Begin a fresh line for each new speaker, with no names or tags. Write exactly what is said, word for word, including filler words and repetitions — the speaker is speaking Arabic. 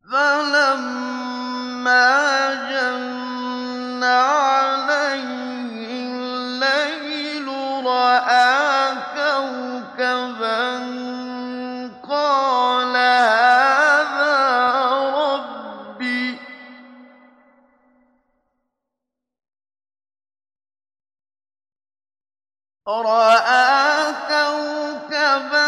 فَلَمَّا جَنَّ عَلَيْهِ اللَّيْلُ رَأَىٰ كَوْكَبًا ۖ قَالَ هَٰذَا رَبِّي ۖ رَأَىٰ كَوْكَبًا